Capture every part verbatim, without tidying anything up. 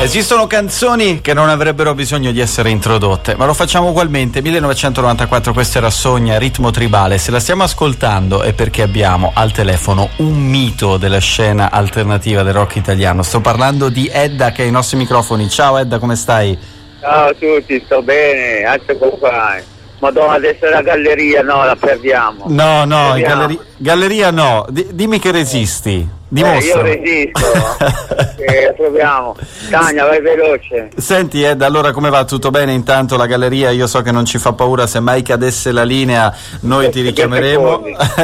Esistono canzoni che non avrebbero bisogno di essere introdotte, ma lo facciamo ugualmente. millenovecentonovantaquattro, questa era Sogna, Ritmo Tribale. Se la stiamo ascoltando è perché abbiamo al telefono un mito della scena alternativa del rock italiano. Sto parlando di Edda, che è ai nostri microfoni. Ciao Edda, come stai? Ciao a tutti, sto bene, ecco qua. Madonna, adesso la galleria, no, la perdiamo. No, no, in galleria, galleria no. D- dimmi che resisti. Dimostra. Eh, io resisto. eh, proviamo. Tania, vai veloce. Senti Ed, allora come va? Tutto bene? Intanto la galleria, io so che non ci fa paura, se mai cadesse la linea noi ti richiameremo.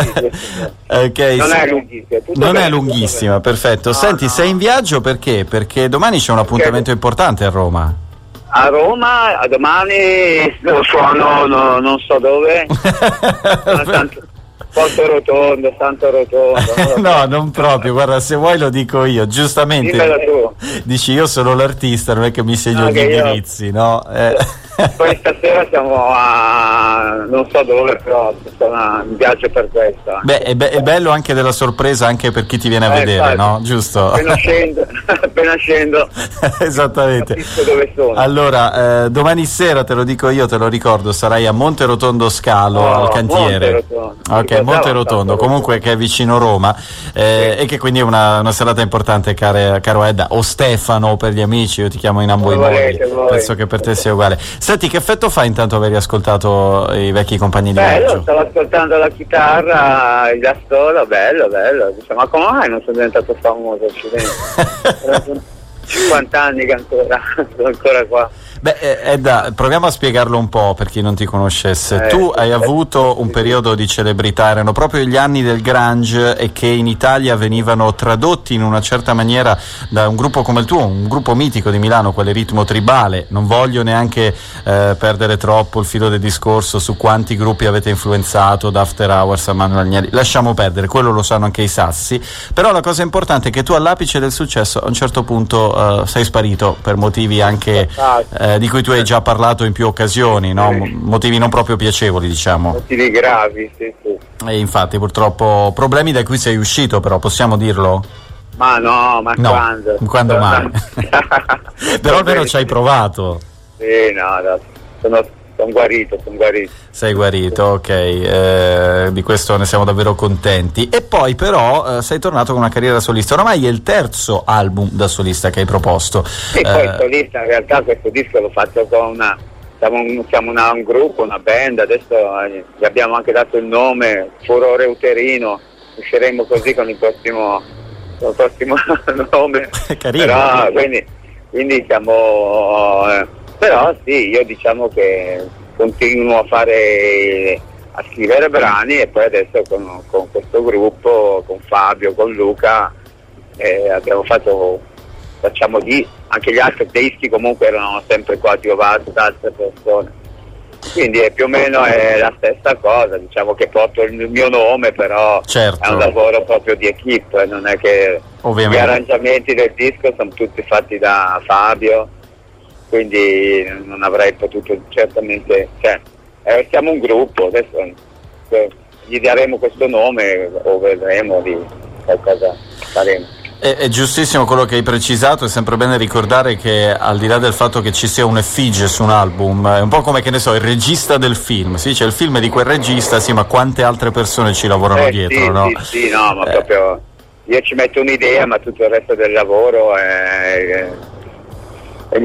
Okay, non sì. è lunghissima. Non bene, è lunghissima, perfetto. No, Senti, no. sei in viaggio perché? Perché domani c'è un appuntamento importante a Roma. A Roma, a domani suono, no, non so dove. Tanto, Porto Rotondo, Santo Rotondo. Non No, so. non proprio, guarda, se vuoi lo dico io, giustamente. Dimmelo tu. Dici io sono l'artista, non è che mi segno No, gli che io- indirizzi, no? Eh. Poi stasera siamo a non so dove, però sono in viaggio per questo. Beh, è, be- è bello anche della sorpresa anche per chi ti viene a Eh, vedere, infatti. no? Giusto? Appena scendo, appena scendo Esattamente. capisco dove sono. Allora, eh, domani sera, te lo dico io, te lo ricordo, sarai a Monte Rotondo Scalo, No, al cantiere. Monte Rotondo. Ok, Ricordavo Monte Rotondo, Santo comunque che è vicino Roma, eh, Sì. e che quindi è una, una serata importante, care, caro Edda, o Stefano per gli amici, io ti chiamo in ambo i Come modi, volete voi. penso che per te sia uguale. Senti, che effetto fa intanto aver ascoltato i vecchi compagni di Bello, viaggio? stavo ascoltando la chitarra, il Gastola, bello, bello. Dice, ma come mai non sono diventato famoso? Accidenti. cinquanta anni che ancora sono ancora qua. Beh, eh, Edda, proviamo a spiegarlo un po' per chi non ti conoscesse. Eh, tu sì, hai sì, avuto sì, un sì. periodo di celebrità, erano proprio gli anni del grunge e che in Italia venivano tradotti in una certa maniera da un gruppo come il tuo, un gruppo mitico di Milano, quale Ritmo Tribale. Non voglio neanche eh, perdere troppo il filo del discorso su quanti gruppi avete influenzato, da After Hours a Manuel Agnelli. Lasciamo perdere, quello lo sanno anche i sassi. Però la cosa importante è che tu all'apice del successo a un certo punto eh, sei sparito per motivi anche eh, di cui tu hai già parlato in più occasioni, no? Mo- motivi non proprio piacevoli, diciamo. Motivi gravi, sì, sì. E infatti purtroppo problemi da cui sei uscito, però possiamo dirlo? Ma no, ma No, quando? quando mai? Però almeno ci hai provato. Sì, no, no, sono, sono guarito, sono guarito. Sei guarito, ok, eh, di questo ne siamo davvero contenti. E poi però eh, sei tornato con una carriera solista, oramai è il terzo album da solista che hai proposto. E poi il Eh, solista, in realtà questo disco l'ho fatto con una, siamo, un, siamo una, un gruppo, una band, adesso eh, gli abbiamo anche dato il nome, Furore Uterino, usciremo così con il prossimo, con il prossimo nome. Carino. Però, quindi, quindi siamo, eh, però sì, io diciamo che continuo a fare, a scrivere brani e poi adesso con, con questo gruppo, con Fabio, con Luca, eh, abbiamo fatto, facciamo di, anche gli altri dischi comunque erano sempre quasi ovati da altre persone. Quindi è più o meno è la stessa cosa, diciamo che porto il mio nome, però Certo. è un lavoro proprio di equipe, non è che Ovviamente. gli arrangiamenti del disco sono tutti fatti da Fabio, quindi non avrei potuto certamente, cioè eh, siamo un gruppo, adesso eh, gli daremo questo nome o vedremo di qualcosa faremo. È, è giustissimo quello che hai precisato, è sempre bene ricordare che al di là del fatto che ci sia un'effigie su un album, è un po' come, che ne so, il regista del film, sì, c'è il film di quel regista, sì, ma quante altre persone ci lavorano Eh, dietro, sì, no? sì, sì, no, ma Eh. proprio io ci metto un'idea, ma tutto il resto del lavoro è, è- è-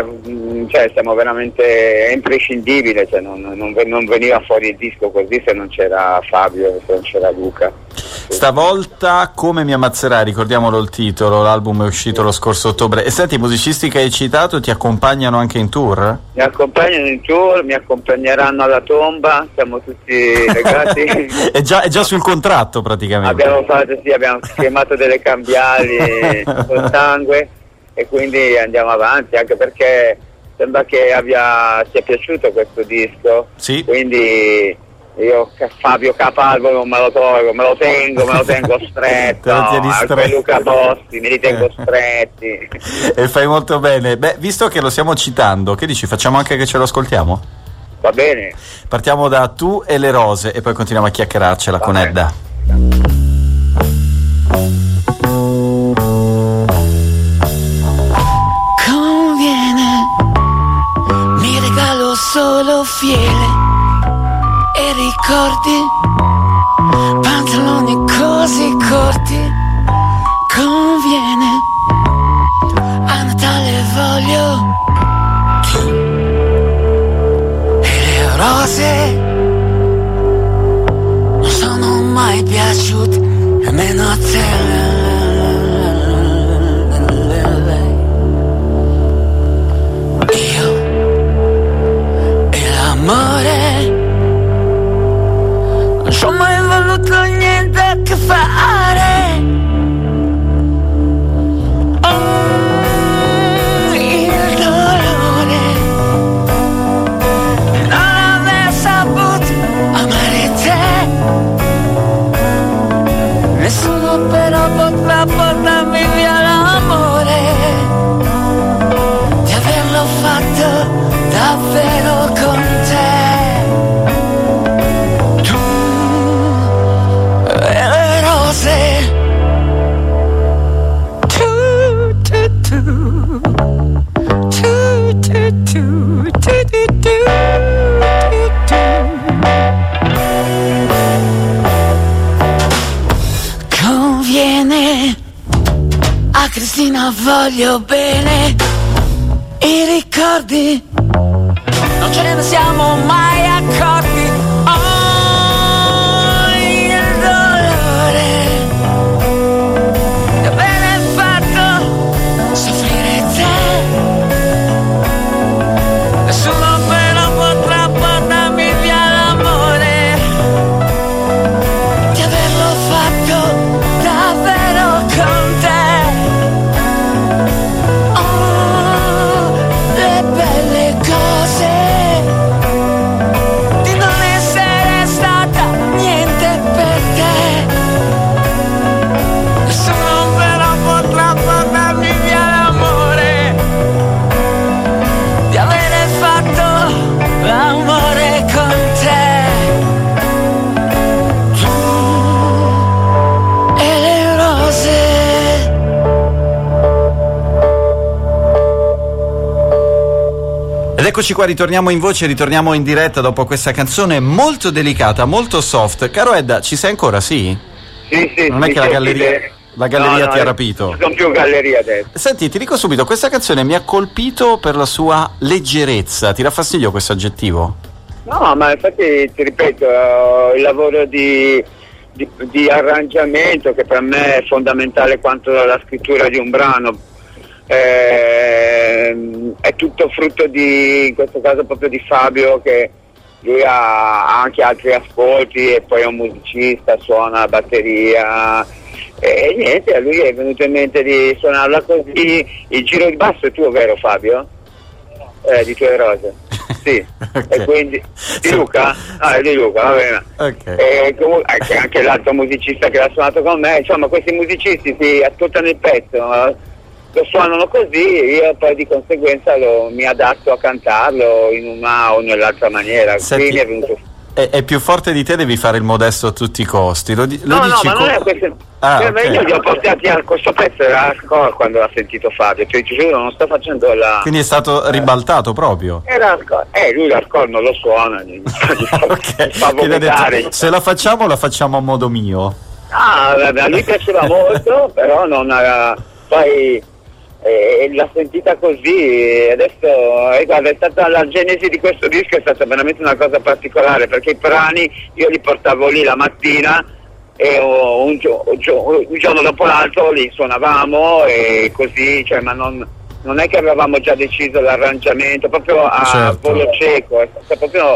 cioè siamo veramente è imprescindibile, cioè non, non, non veniva fuori il disco così se non c'era Fabio, se non c'era Luca. Stavolta Come mi ammazzerai, ricordiamolo il titolo, l'album è uscito lo scorso ottobre. E senti, i musicisti che hai citato ti accompagnano anche in tour? Mi accompagnano in tour, mi accompagneranno alla tomba, siamo tutti legati. è, già, è già sul contratto praticamente. Abbiamo fatto, sì, abbiamo schemato delle cambiali col sangue e quindi andiamo avanti, anche perché sembra che abbia, sia piaciuto questo disco. Sì. Quindi io Fabio Capalvo non me lo tolgo, me lo tengo, me lo tengo stretto, Te lo tieni anche stretto. Luca Bossi, me li tengo stretti. E fai molto bene. Beh, visto che lo stiamo citando, che dici, facciamo anche che ce lo ascoltiamo? Va bene? Partiamo da Tu e le rose e poi continuiamo a chiacchierarcela Va con bene. Edda. Come solo fiele e ricordi, pantaloni così corti, conviene. A Natale voglio e le rose non sono mai piaciute nemmeno a te. Amore, non ci ho mai voluto niente a che fare. Oh, il dolore di non aver saputo amare te. Nessuno però potrà portarmi via l'amore di averlo fatto davvero con te. Tu e le rose. Tu, tu, tu. Tu, tu, tu. Tu, tu, tu. Tu, tu. Conviene. A Cristina voglio bene. I ricordi non ce ne siamo mai accorti. Oh, il dolore di aver fatto soffrire te. Nessuno però potrà portarmi via l'amore di averlo fatto davvero con te. Oh, le belle cose di non essere stata niente per te. Nessuno però potrà portarmi via l'amore di avere fatto l'amore con te. Tu e le rose. Ed eccoci qua, ritorniamo in voce, ritorniamo in diretta dopo questa canzone molto delicata, molto soft. Caro Edda, ci sei ancora, sì? Sì, sì. Non è sì, che la sì, galleria, sì. la galleria No, ti ha no, rapito? Non sono più galleria adesso. Senti, ti dico subito, questa canzone mi ha colpito per la sua leggerezza. Ti dà fastidio questo aggettivo? No, ma infatti ti ripeto, uh, il lavoro di, di, di arrangiamento che per me è fondamentale quanto la scrittura di un brano, eh, è tutto frutto di, in questo caso proprio di Fabio, che lui ha anche altri ascolti e poi è un musicista, suona la batteria e niente, a lui è venuto in mente di suonarla così. Il giro di basso è tuo, vero Fabio? Eh, di Tue Rose. Sì, okay. E quindi di Luca? No, è di Luca, va bene. Okay. E comunque anche, anche l'altro musicista che l'ha suonato con me, insomma questi musicisti si ascoltano il pezzo, lo suonano così, io poi di conseguenza lo, mi adatto a cantarlo in una o nell'altra maniera. Senti, quindi è venuto. È, è più forte di te, devi fare il modesto a tutti i costi. Lo, di, lo no, dici no, ma co- non è questo. Ah, cioè, okay. Io li ho portati a questo pezzo, era hardcore quando l'ha sentito Fabio, cioè ti giuro, non sto facendo la. Quindi è stato eh. ribaltato proprio. Era hardcore, eh lui l'hardcore non lo suona, gli, gli fa, okay. gli fa vomitare. Detto, se la facciamo, la facciamo a modo mio. Ah, a lui piaceva molto, però non era. Poi eh, l'ha sentita così, adesso eh, guarda, è stata la genesi di questo disco, è stata veramente una cosa particolare, perché i brani io li portavo lì la mattina e un, gio- un giorno dopo l'altro li suonavamo e così, cioè, ma non, non è che avevamo già deciso l'arrangiamento, proprio a certo. volo cieco, è stato proprio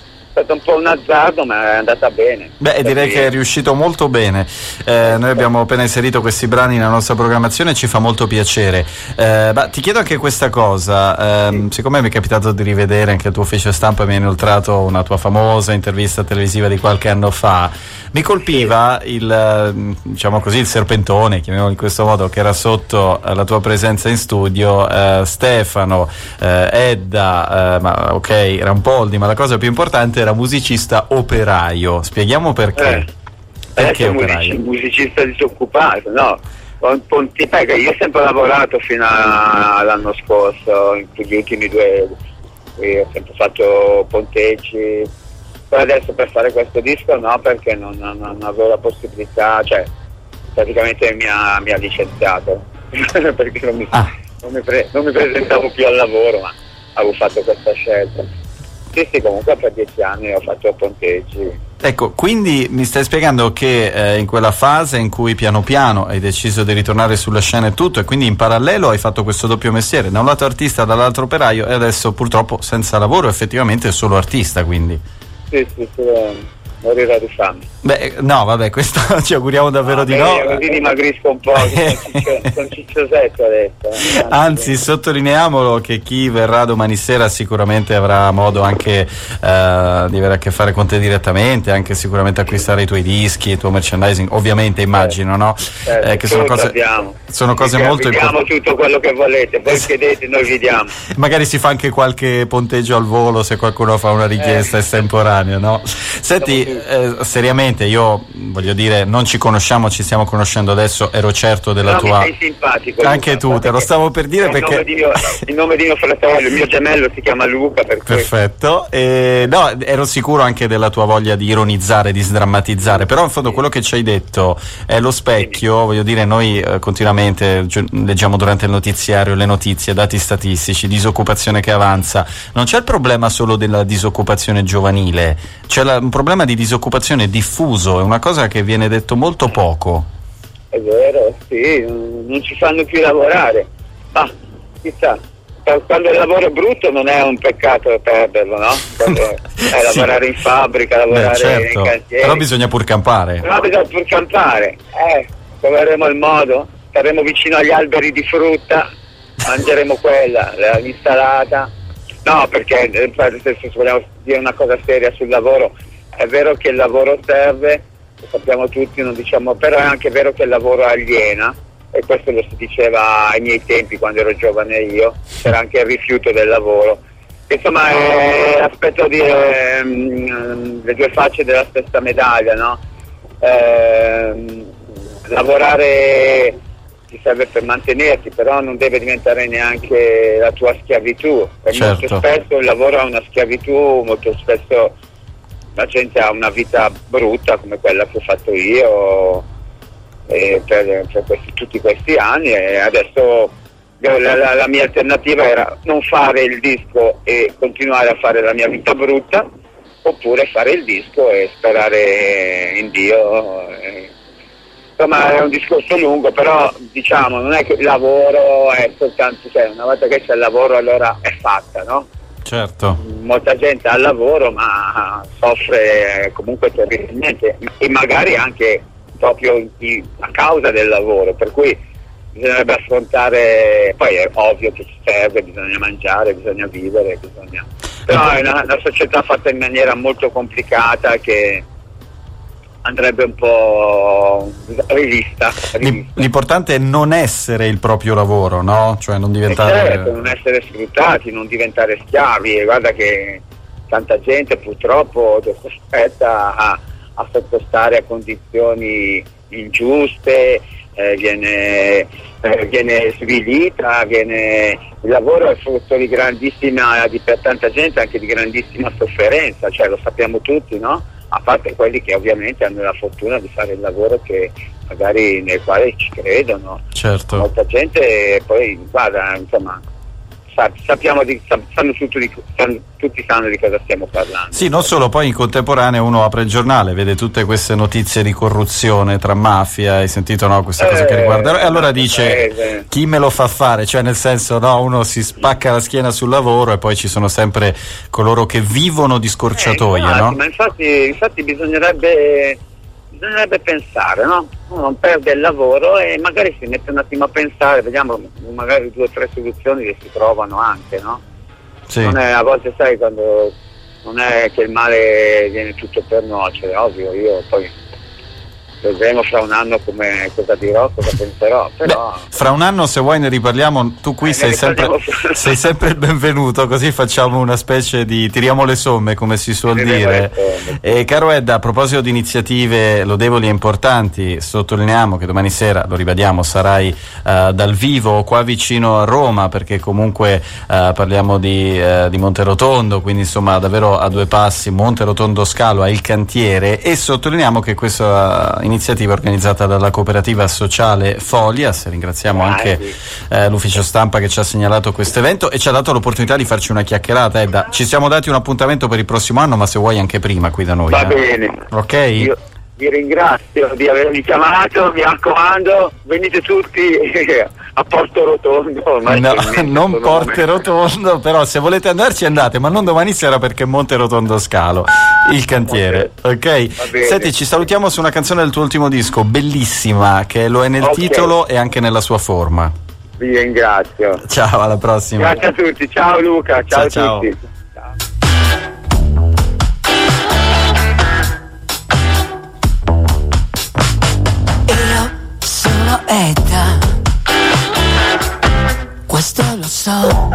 è stato un po' un azzardo, ma è andata bene. Beh, direi che è riuscito molto bene. Eh, noi abbiamo appena inserito questi brani nella nostra programmazione e ci fa molto piacere. Eh, ma ti chiedo anche questa cosa, eh, siccome mi è capitato di rivedere anche il tuo ufficio stampa, mi hai inoltrato una tua famosa intervista televisiva di qualche anno fa, mi colpiva il, diciamo così, il serpentone, chiamiamolo in questo modo, che era sotto la tua presenza in studio, eh, Stefano, eh, Edda, eh, ma ok, Rampoldi, ma la cosa più importante era musicista operaio. Spieghiamo perché. Eh, perché eh, operaio? Music- musicista disoccupato, no? Io ho sempre lavorato fino a, all'anno scorso, in gli ultimi due, cui ho sempre fatto ponteggi. Poi adesso per fare questo disco no, perché non, non, non avevo la possibilità, cioè praticamente mi ha, mi ha licenziato perché non mi, ah. non, mi pre, non mi presentavo più al lavoro, ma avevo fatto questa scelta. Sì, sì, comunque per dieci anni ho fatto ponteggi. Ecco, quindi mi stai spiegando che eh, in quella fase in cui piano piano hai deciso di ritornare sulla scena e tutto, e quindi in parallelo hai fatto questo doppio mestiere, da un lato artista, dall'altro operaio, e adesso purtroppo senza lavoro, effettivamente solo artista, quindi. Sì, sì, sì, morirò di fame. Beh, no, vabbè, questo ci auguriamo davvero no, di beh, no. Così dimagrisco un po', sono cicciosetto adesso. Anzi, sottolineiamolo che chi verrà domani sera sicuramente avrà modo anche eh, di avere a che fare con te direttamente, anche sicuramente acquistare i tuoi dischi, il tuo merchandising, ovviamente immagino, no? Certo, eh, che sono cose, sono cose molto importanti. Diamo tutto quello che volete, voi chiedete, noi vi diamo. Magari si fa anche qualche ponteggio al volo se qualcuno fa una richiesta eh. estemporanea, no? Senti, eh, seriamente, io voglio dire, non ci conosciamo, ci stiamo conoscendo adesso, ero certo della no, tua... sei simpatico. Anche Luca, tu, te lo stavo per dire perché... Il nome, mio, il nome di mio fratello, il mio gemello si chiama Luca. Per Perfetto, e, no, ero sicuro anche della tua voglia di ironizzare, di sdrammatizzare, però in fondo quello che ci hai detto è lo specchio, voglio dire, noi eh, continuamente gi- leggiamo durante il notiziario le notizie, dati statistici, disoccupazione che avanza, non c'è il problema solo della disoccupazione giovanile, c'è la, un problema di disoccupazione diffuso, è una cosa che viene detto molto poco. È vero, sì, non ci fanno più lavorare, ma chissà, quando il lavoro è brutto non è un peccato perderlo, no? Quando è sì. lavorare in fabbrica, lavorare Beh, certo. in cantiere. Però bisogna pur campare. Però bisogna pur campare, eh, troveremo il modo, staremo vicino agli alberi di frutta, mangeremo quella, l'insalata. No, perché se vogliamo dire una cosa seria sul lavoro, è vero che il lavoro serve, lo sappiamo tutti, non diciamo, però è anche vero che il lavoro aliena, e questo lo si diceva ai miei tempi quando ero giovane io, c'era anche il rifiuto del lavoro. Insomma è l'aspetto di eh, le due facce della stessa medaglia, no? Eh, lavorare ti serve per mantenerti, però non deve diventare neanche la tua schiavitù, perché certo. molto spesso il lavoro è una schiavitù, molto spesso la gente ha una vita brutta come quella che ho fatto io eh, per, per questi, tutti questi anni, e adesso la, la, la mia alternativa era non fare il disco e continuare a fare la mia vita brutta, oppure fare il disco e sperare in Dio. Eh. Insomma è un discorso lungo, però diciamo non è che il lavoro è soltanto, cioè una volta che c'è il lavoro allora è fatta, no? Certo. Molta gente ha il lavoro ma soffre comunque terribilmente, e magari anche proprio a causa del lavoro, per cui bisognerebbe affrontare, poi è ovvio che ci serve, bisogna mangiare, bisogna vivere, bisogna... però è una, una società fatta in maniera molto complicata che andrebbe un po' rivista, rivista. L'importante è non essere il proprio lavoro, no? Cioè non diventare... Certo, non essere sfruttati, non diventare schiavi, e guarda che tanta gente purtroppo è costretta a, a sottostare a condizioni ingiuste, eh, viene, eh, viene svilita, viene... il lavoro è frutto di grandissima, di, per tanta gente anche di grandissima sofferenza, cioè lo sappiamo tutti, no? A parte quelli che ovviamente hanno la fortuna di fare il lavoro che magari nel quale ci credono. Certo. Molta gente poi guarda, insomma, sa, sappiamo di, sanno tutti, di, sanno, tutti sanno di cosa stiamo parlando. Sì, non solo, poi in contemporanea uno apre il giornale, vede tutte queste notizie di corruzione tra mafia, hai sentito, no, questa eh, cosa che riguarda, e allora dice eh, chi me lo fa fare, cioè nel senso, no, uno si spacca la schiena sul lavoro e poi ci sono sempre coloro che vivono di scorciatoie, eh, infatti, no? Ma infatti, infatti bisognerebbe bisognerebbe pensare, no? Uno non perde il lavoro e magari si mette un attimo a pensare, vediamo magari due o tre soluzioni che si trovano anche, no? Sì. Non è, a volte sai quando non è che il male viene tutto per nuocere, ovvio, io poi vedremo fra un anno come cosa dirò, cosa penserò. Però beh, fra un anno, se vuoi, ne riparliamo. Tu qui eh, sei, sempre, sei sempre il benvenuto, così facciamo una specie di tiriamo le somme, come si suol dire. E caro Ed, a proposito di iniziative lodevoli e importanti, sottolineiamo che domani sera, lo ribadiamo, sarai uh, dal vivo qua vicino a Roma, perché comunque uh, parliamo di, uh, di Monterotondo, quindi insomma davvero a due passi, Monterotondo Scalo a Il Cantiere. E sottolineiamo che questa iniziativa organizzata dalla cooperativa sociale Folias, ringraziamo anche eh, l'ufficio stampa che ci ha segnalato questo evento e ci ha dato l'opportunità di farci una chiacchierata. Edda, ci siamo dati un appuntamento per il prossimo anno, ma se vuoi anche prima qui da noi. Va eh. bene, ok? Io vi ringrazio di avermi chiamato, mi raccomando, venite tutti a Porto Rotondo. No, non Porto Rotondo, però se volete andarci andate, ma non domani sera, perché Monte Rotondo Scalo, Il Cantiere, ok? Senti, ci salutiamo su una canzone del tuo ultimo disco, bellissima, che lo è nel okay. titolo e anche nella sua forma. Vi ringrazio. Ciao, alla prossima. Grazie a tutti, ciao Luca, ciao, ciao a tutti. Ciao. Edda, questo lo so,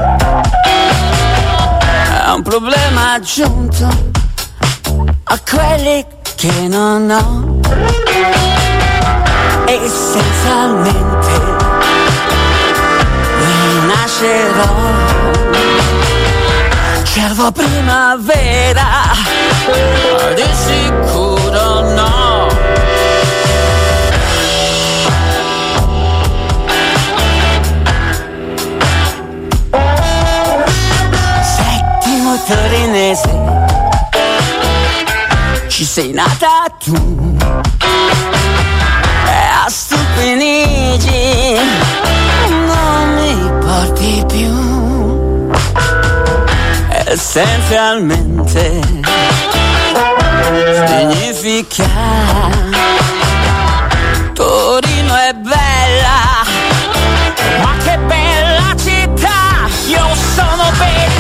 è un problema aggiunto a quelli che non ho. Essenzialmente rinascerò, cervo primavera, di sicuro no. Torinese, ci sei nata tu, e a Stupinigi non mi porti più. Essenzialmente significa Torino è bella, ma che bella città, io sono bellissima.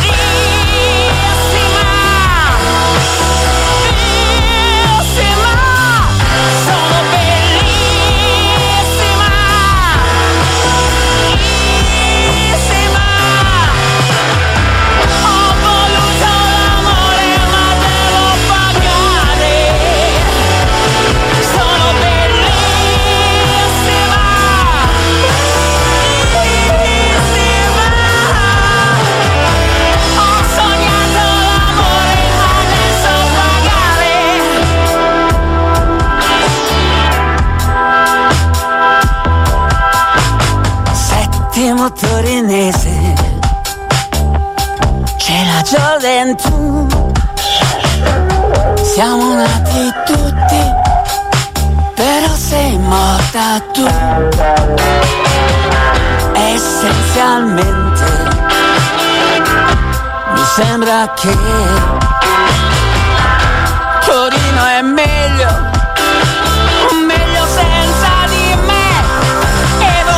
Torinese, c'è la gioventù, siamo nati tutti, però sei morta tu. Essenzialmente mi sembra che Torino è meglio, meglio senza di me. Ero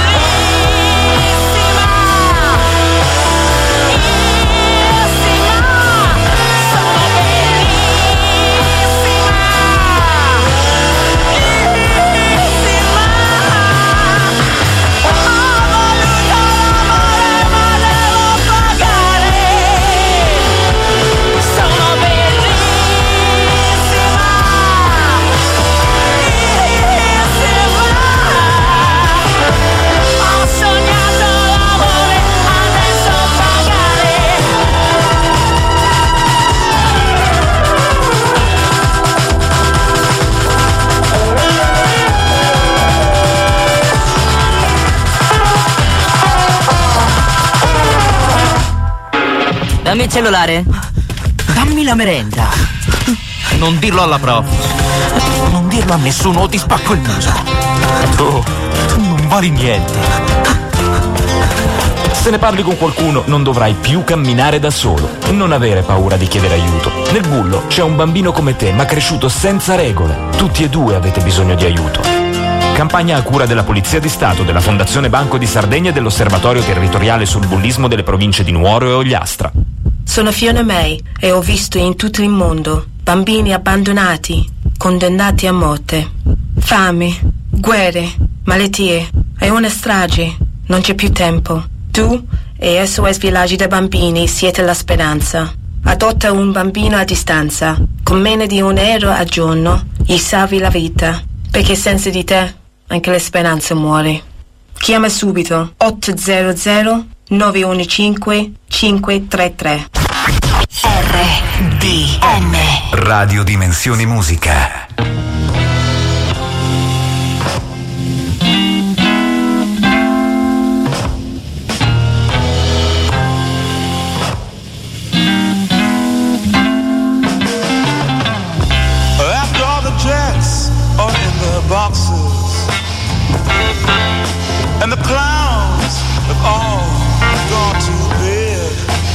Dammi il cellulare. Dammi la merenda. Non dirlo alla prof. Non dirlo a nessuno o ti spacco il muso. Tu, tu non vali niente. Se ne parli con qualcuno non dovrai più camminare da solo. Non avere paura di chiedere aiuto. Nel bullo c'è un bambino come te, ma cresciuto senza regole. Tutti e due avete bisogno di aiuto. Campagna a cura della Polizia di Stato, della Fondazione Banco di Sardegna e dell'Osservatorio Territoriale sul Bullismo delle province di Nuoro e Ogliastra. Sono Fiona May e ho visto in tutto il mondo bambini abbandonati, condannati a morte. Fame, guerre, malattie e una strage. Non c'è più tempo. Tu e S O S Villaggi dei Bambini siete la speranza. Adotta un bambino a distanza. Con meno di un euro al giorno gli salvi la vita. Perché senza di te anche la speranza muore. Chiama subito otto zero zero nove uno cinque cinque tre tre. R D M Radio Dimensioni Musica. After all the jets are in the boxes and the clowns have all gone to bed,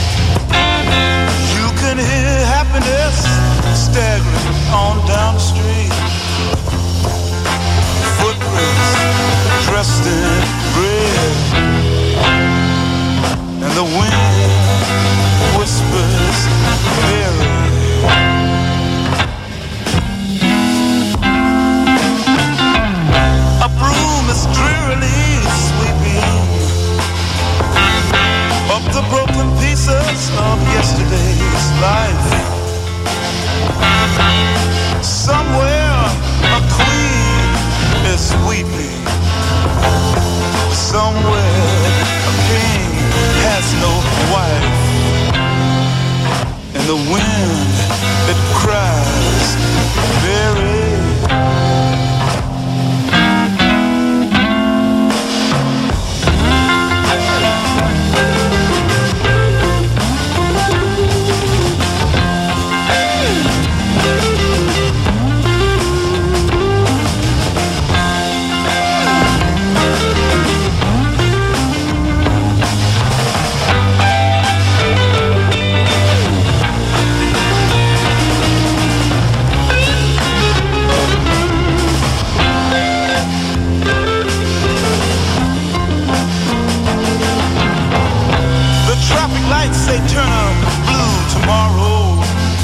you can hear happiness staggering on down the street. Footprints dressed in red, and the wind whispers Mary. A broom is drearily sweeping up the broken pieces of yesterday's life. Somewhere a queen is weeping. Somewhere a king has no wife. And the wind, it cries, Mary. Say turn up blue tomorrow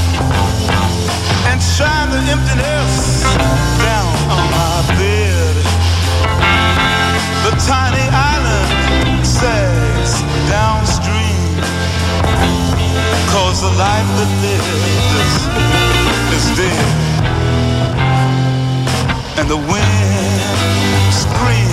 and shine the emptiness down on my bed. The tiny island sags downstream, cause the life that lives is, is dead. And the wind screams